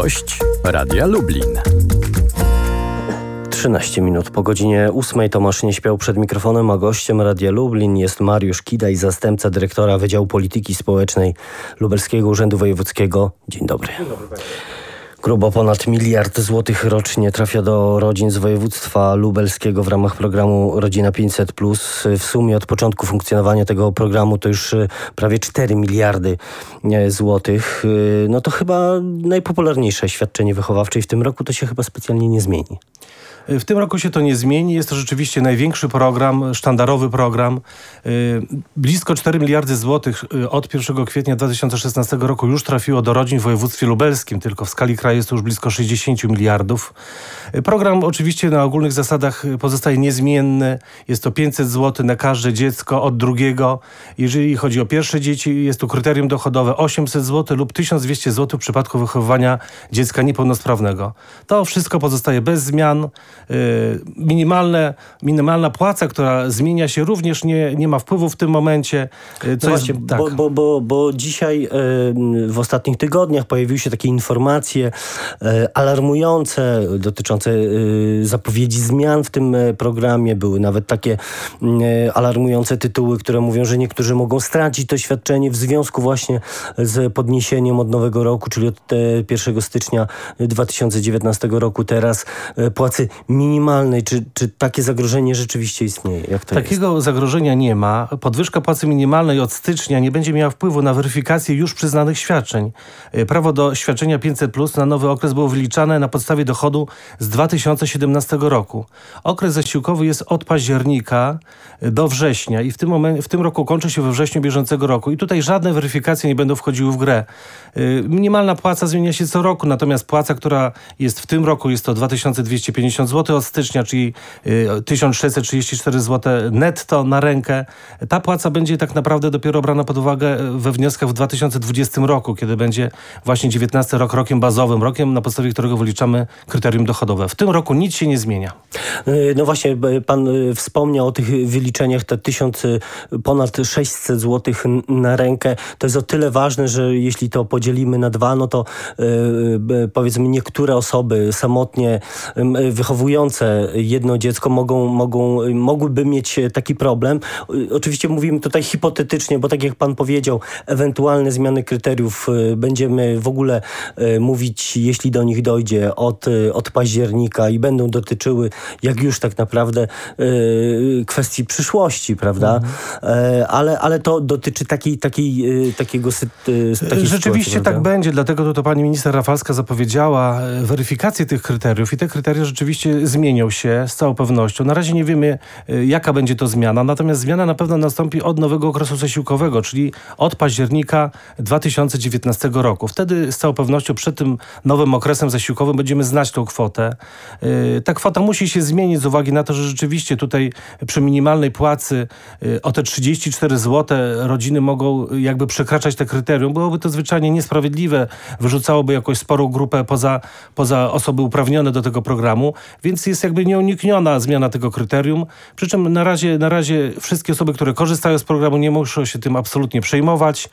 Gość Radia Lublin. 13 minut po godzinie 8 Tomasz nie śpiał przed mikrofonem, a gościem Radia Lublin jest Mariusz Kidaj, zastępca dyrektora Wydziału Polityki Społecznej Lubelskiego Urzędu Wojewódzkiego. Dzień dobry. Dzień dobry. Grubo ponad 1 miliard złotych rocznie trafia do rodzin z województwa lubelskiego w ramach programu Rodzina 500+. W sumie od początku funkcjonowania tego programu to już prawie 4 miliardy złotych. No to chyba najpopularniejsze świadczenie wychowawcze i w tym roku to się chyba specjalnie nie zmieni. W tym roku się to nie zmieni. Jest to rzeczywiście największy program, sztandarowy program. Blisko 4 miliardy złotych od 1 kwietnia 2016 roku już trafiło do rodzin w województwie lubelskim. Tylko w skali kraju jest to już blisko 60 miliardów. Program oczywiście na ogólnych zasadach pozostaje niezmienny. Jest to 500 zł na każde dziecko od drugiego. Jeżeli chodzi o pierwsze dzieci, jest tu kryterium dochodowe 800 zł lub 1200 zł w przypadku wychowywania dziecka niepełnosprawnego. To wszystko pozostaje bez zmian. Minimalna płaca, która zmienia się, również nie ma wpływu w tym momencie. No właśnie, tak. bo dzisiaj w ostatnich tygodniach pojawiły się takie informacje alarmujące dotyczące zapowiedzi zmian w tym programie. Były nawet takie alarmujące tytuły, które mówią, że niektórzy mogą stracić to świadczenie w związku właśnie z podniesieniem od nowego roku, czyli od 1 stycznia 2019 roku teraz płacy minimalnej. Czy takie zagrożenie rzeczywiście istnieje? Jak to Takiego zagrożenia nie ma. Podwyżka płacy minimalnej od stycznia nie będzie miała wpływu na weryfikację już przyznanych świadczeń. Prawo do świadczenia 500+ na nowy okres było wyliczane na podstawie dochodu z 2017 roku. Okres zasiłkowy jest od października do września i w tym roku kończy się we wrześniu bieżącego roku i tutaj żadne weryfikacje nie będą wchodziły w grę. Minimalna płaca zmienia się co roku, natomiast płaca, która jest w tym roku, jest to 2250 zł od stycznia, czyli 1634 zł netto na rękę. Ta płaca będzie tak naprawdę dopiero brana pod uwagę we wnioskach w 2020 roku, kiedy będzie właśnie 19 rok rokiem bazowym, rokiem, na podstawie którego wyliczamy kryterium dochodowe. W tym roku nic się nie zmienia. No właśnie, pan wspomniał o tych wyliczeniach, te ponad 600 zł na rękę. To jest o tyle ważne, że jeśli to podzielimy na dwa, no to powiedzmy niektóre osoby samotnie wychowujące jedno dziecko mogłyby mieć taki problem. Oczywiście mówimy tutaj hipotetycznie, bo tak jak pan powiedział, ewentualne zmiany kryteriów będziemy w ogóle mówić, jeśli do nich dojdzie, od października i będą dotyczyły, jak już tak naprawdę, kwestii przyszłości, prawda? Ale to dotyczy takiego Rzeczywiście sytuacji, tak będzie, dlatego to pani minister Rafalska zapowiedziała weryfikację tych kryteriów i te kryteria rzeczywiście zmienią się z całą pewnością. Na razie nie wiemy, jaka będzie to zmiana, natomiast zmiana na pewno nastąpi od nowego okresu zasiłkowego, czyli od października 2019 roku. Wtedy z całą pewnością przed tym nowym okresem zasiłkowym będziemy znać tą kwotę. Ta kwota musi się zmienić z uwagi na to, że rzeczywiście tutaj przy minimalnej płacy o te 34 zł rodziny mogą jakby przekraczać te kryterium. Byłoby to zwyczajnie niesprawiedliwe, wyrzucałoby jakąś sporą grupę poza osoby uprawnione do tego programu, więc jest jakby nieunikniona zmiana tego kryterium. Przy czym na razie wszystkie osoby, które korzystają z programu, nie muszą się tym absolutnie przejmować.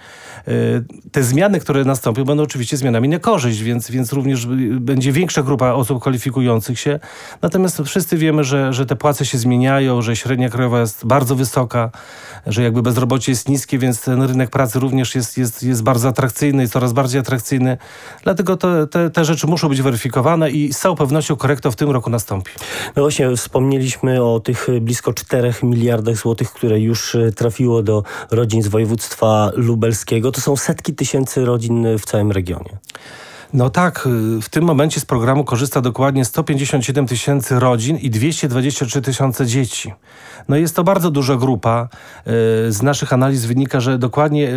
Te zmiany, które nastąpią, będą oczywiście zmianami na korzyść, więc również będzie większa grupa osób kwalifikujących się. Natomiast wszyscy wiemy, że te płace się zmieniają, że średnia krajowa jest bardzo wysoka, że jakby bezrobocie jest niskie, więc ten rynek pracy również jest bardzo atrakcyjny i coraz bardziej atrakcyjny. Dlatego te rzeczy muszą być weryfikowane i z całą pewnością korekta w tym roku nastąpi. No właśnie, wspomnieliśmy o tych blisko 4 miliardach złotych, które już trafiło do rodzin z województwa lubelskiego. To są setki tysięcy rodzin w całym regionie. No tak, w tym momencie z programu korzysta dokładnie 157 tysięcy rodzin i 223 tysiące dzieci. No jest to bardzo duża grupa. Z naszych analiz wynika, że dokładnie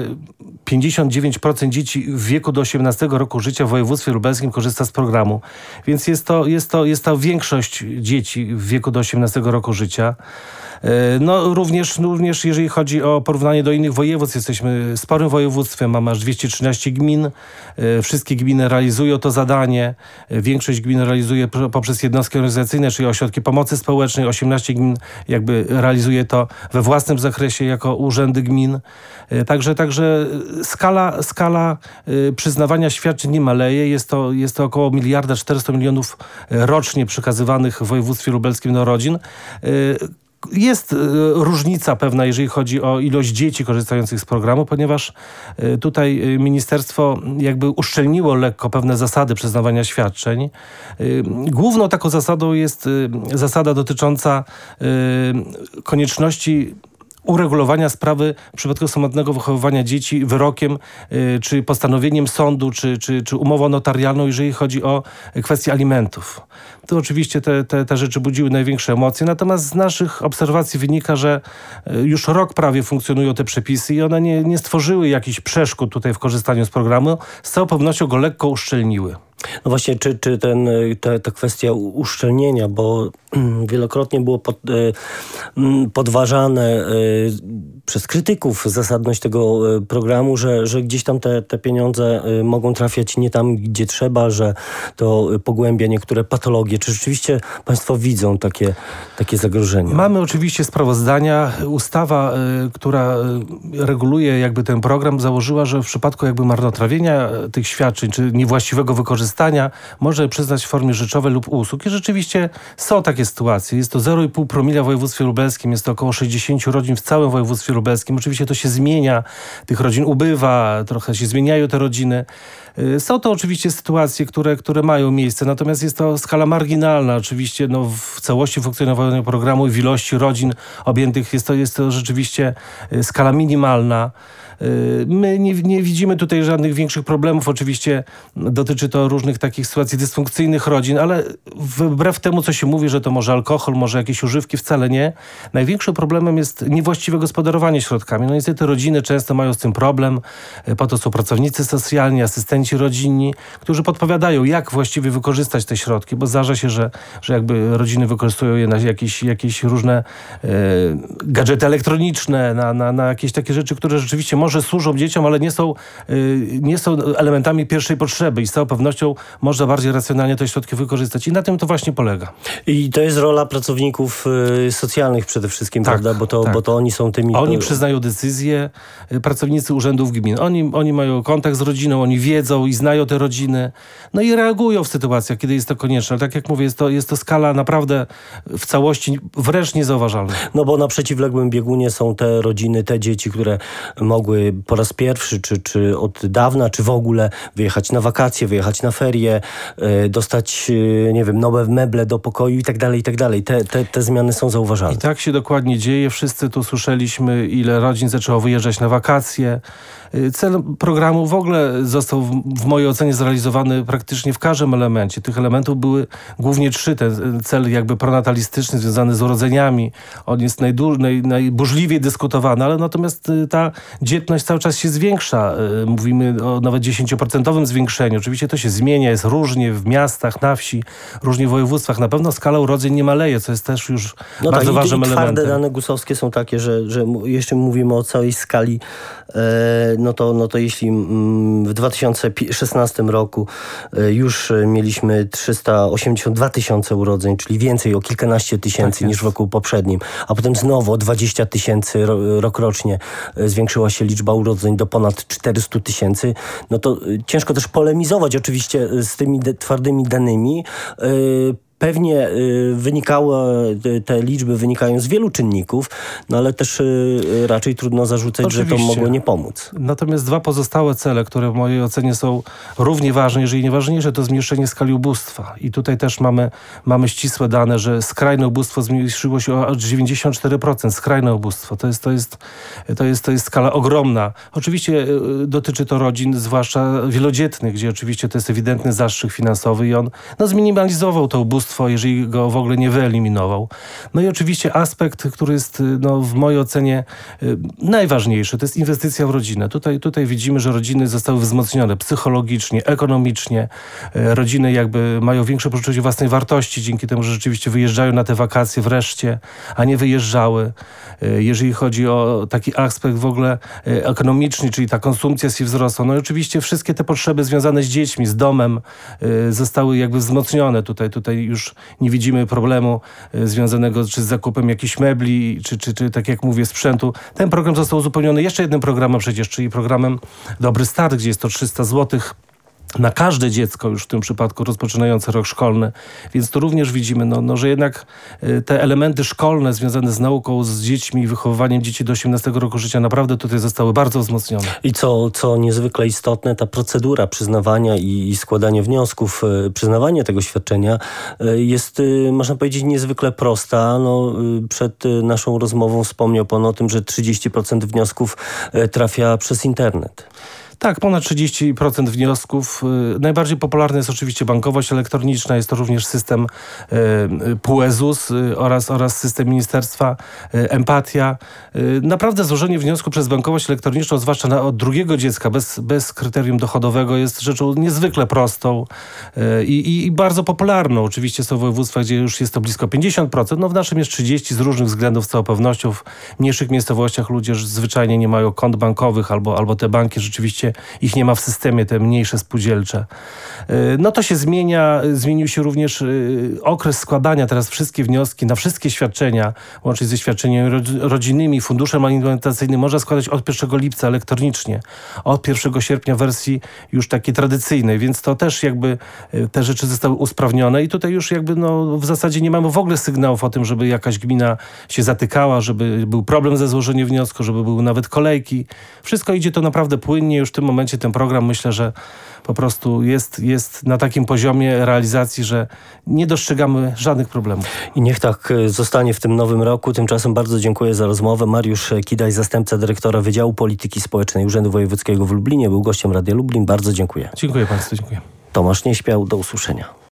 59% dzieci w wieku do 18 roku życia w województwie lubelskim korzysta z programu. Więc jest to większość dzieci w wieku do 18 roku życia. No również jeżeli chodzi o porównanie do innych województw, jesteśmy sporym województwem, mamy aż 213 gmin. Wszystkie gminy realizują to zadanie. Większość gmin realizuje poprzez jednostki organizacyjne, czyli ośrodki pomocy społecznej. 18 gmin jakby realizuje to we własnym zakresie jako urzędy gmin. Także skala przyznawania świadczeń nie maleje. Jest to około 1,4 mld rocznie przekazywanych w województwie lubelskim do rodzin. Jest różnica pewna, jeżeli chodzi o ilość dzieci korzystających z programu, ponieważ tutaj ministerstwo jakby uszczelniło lekko pewne zasady przyznawania świadczeń. Główną taką zasadą jest zasada dotycząca konieczności uregulowania sprawy w przypadku samotnego wychowywania dzieci wyrokiem, czy postanowieniem sądu, czy umową notarialną, jeżeli chodzi o kwestię alimentów. To oczywiście te rzeczy budziły największe emocje, natomiast z naszych obserwacji wynika, że już rok prawie funkcjonują te przepisy i one nie stworzyły jakichś przeszkód tutaj w korzystaniu z programu. Z całą pewnością go lekko uszczelniły. No właśnie, czy ta kwestia uszczelnienia, bo wielokrotnie było podważane przez krytyków zasadność tego programu, że gdzieś tam te pieniądze mogą trafiać nie tam, gdzie trzeba, że to pogłębia niektóre patologie. Czy rzeczywiście państwo widzą takie zagrożenia? Mamy oczywiście sprawozdania. Ustawa, która reguluje jakby ten program, założyła, że w przypadku jakby marnotrawienia tych świadczeń, czy niewłaściwego wykorzystania, może przyznać w formie rzeczowej lub usług. I rzeczywiście są takie sytuacje. Jest to 0,5 promila w województwie lubelskim, jest to około 60 rodzin w całym województwie lubelskim. Oczywiście to się zmienia, tych rodzin ubywa, trochę się zmieniają te rodziny. Są to oczywiście sytuacje, które mają miejsce, natomiast jest to skala marginalna. Oczywiście w całości funkcjonowania programu i w ilości rodzin objętych jest to rzeczywiście skala minimalna. My nie widzimy tutaj żadnych większych problemów. Oczywiście dotyczy to różnych takich sytuacji dysfunkcyjnych rodzin, ale wbrew temu, co się mówi, że to może alkohol, może jakieś używki, wcale nie. Największym problemem jest niewłaściwe gospodarowanie środkami. No niestety rodziny często mają z tym problem. Po to są pracownicy socjalni, asystenci rodzinni, którzy podpowiadają, jak właściwie wykorzystać te środki, bo zdarza się, że jakby rodziny wykorzystują je na jakieś różne gadżety elektroniczne, na jakieś takie rzeczy, które rzeczywiście może służą dzieciom, ale nie są elementami pierwszej potrzeby i z całą pewnością można bardziej racjonalnie te środki wykorzystać. I na tym to właśnie polega. I to jest rola pracowników socjalnych przede wszystkim, tak, prawda? Bo to oni są tymi... Oni przyznają decyzje, pracownicy urzędów gmin. Oni mają kontakt z rodziną, oni wiedzą i znają te rodziny. No i reagują w sytuacjach, kiedy jest to konieczne. Ale tak jak mówię, jest to skala naprawdę w całości wręcz niezauważalna. No bo na przeciwległym biegunie są te rodziny, te dzieci, które mogły po raz pierwszy, czy od dawna, czy w ogóle wyjechać na wakacje, wyjechać na ferie, dostać, nie wiem, nowe meble do pokoju i tak dalej, i tak dalej. Te zmiany są zauważalne. I tak się dokładnie dzieje. Wszyscy tu słyszeliśmy, ile rodzin zaczęło wyjeżdżać na wakacje. Cel programu w ogóle został w mojej ocenie zrealizowany praktycznie w każdym elemencie. Tych elementów były głównie 3. Ten cel jakby pronatalistyczny związany z urodzeniami. On jest najburzliwiej dyskutowany, ale natomiast ta dzietność cały czas się zwiększa. Mówimy o nawet 10% zwiększeniu. Oczywiście to się zmienia, jest różnie w miastach, na wsi, różnie w województwach. Na pewno skala urodzeń nie maleje, co jest też już bardzo ważnym elementem. Twarde dane GUS-owskie są takie, że jeśli mówimy o całej skali, no to jeśli w 2016 roku już mieliśmy 382 tysiące urodzeń, czyli więcej o kilkanaście tysięcy niż w roku poprzednim, a potem znowu o 20 tysięcy rokrocznie zwiększyła się liczba urodzeń do ponad 400 tysięcy, no to ciężko też polemizować oczywiście z tymi twardymi danymi. Pewnie te liczby wynikają z wielu czynników, no ale też raczej trudno zarzucać, oczywiście, że to mogło nie pomóc. Natomiast 2 pozostałe cele, które w mojej ocenie są równie ważne, jeżeli nie ważniejsze, to zmniejszenie skali ubóstwa. I tutaj też mamy ścisłe dane, że skrajne ubóstwo zmniejszyło się o 94%. Skrajne ubóstwo. To jest skala ogromna. Oczywiście dotyczy to rodzin, zwłaszcza wielodzietnych, gdzie oczywiście to jest ewidentny zastrzyk finansowy i on zminimalizował to ubóstwo ubóstwo, jeżeli go w ogóle nie wyeliminował. No i oczywiście aspekt, który jest w mojej ocenie najważniejszy, to jest inwestycja w rodzinę. Tutaj widzimy, że rodziny zostały wzmocnione psychologicznie, ekonomicznie. Rodziny jakby mają większe poczucie własnej wartości dzięki temu, że rzeczywiście wyjeżdżają na te wakacje wreszcie, a nie wyjeżdżały. Jeżeli chodzi o taki aspekt w ogóle ekonomiczny, czyli ta konsumpcja się wzrosła. No i oczywiście wszystkie te potrzeby związane z dziećmi, z domem zostały jakby wzmocnione. Tutaj już nie widzimy problemu związanego czy z zakupem jakichś mebli, czy tak jak mówię, sprzętu. Ten program został uzupełniony jeszcze jednym programem przecież, czyli programem Dobry Start, gdzie jest to 300 zł na każde dziecko już w tym przypadku rozpoczynające rok szkolny. Więc tu również widzimy, że jednak te elementy szkolne związane z nauką, z dziećmi, wychowywaniem dzieci do 18 roku życia naprawdę tutaj zostały bardzo wzmocnione. I co niezwykle istotne, ta procedura przyznawania i składania wniosków, przyznawanie tego świadczenia jest, można powiedzieć, niezwykle prosta. Przed naszą rozmową wspomniał pan o tym, że 30% wniosków trafia przez internet. Tak, ponad 30% wniosków. Najbardziej popularna jest oczywiście bankowość elektroniczna, jest to również system PUE-ZUS oraz system Ministerstwa Empatia. Naprawdę złożenie wniosku przez bankowość elektroniczną, zwłaszcza od drugiego dziecka, bez kryterium dochodowego, jest rzeczą niezwykle prostą i bardzo popularną. Oczywiście są województwa, gdzie już jest to blisko 50%. W naszym jest 30% z różnych względów, z całą pewnością. W mniejszych miejscowościach ludzie zwyczajnie nie mają kont bankowych albo te banki rzeczywiście ich nie ma w systemie, te mniejsze spółdzielcze. To się zmienia. Zmienił się również okres składania. Teraz wszystkie wnioski na wszystkie świadczenia, łącznie ze świadczeniami rodzinnymi, funduszem alimentacyjnym, można składać od 1 lipca elektronicznie. Od 1 sierpnia w wersji już takiej tradycyjnej, więc to też jakby te rzeczy zostały usprawnione i tutaj już jakby w zasadzie nie mamy w ogóle sygnałów o tym, żeby jakaś gmina się zatykała, żeby był problem ze złożeniem wniosku, żeby były nawet kolejki. Wszystko idzie to naprawdę płynnie. Już w tym momencie ten program, myślę, że po prostu jest na takim poziomie realizacji, że nie dostrzegamy żadnych problemów. I niech tak zostanie w tym nowym roku. Tymczasem bardzo dziękuję za rozmowę. Mariusz Kidaj, zastępca dyrektora Wydziału Polityki Społecznej Urzędu Wojewódzkiego w Lublinie, był gościem Radia Lublin. Bardzo dziękuję. Dziękuję Państwu, dziękuję. Tomasz Nieśpiał, do usłyszenia.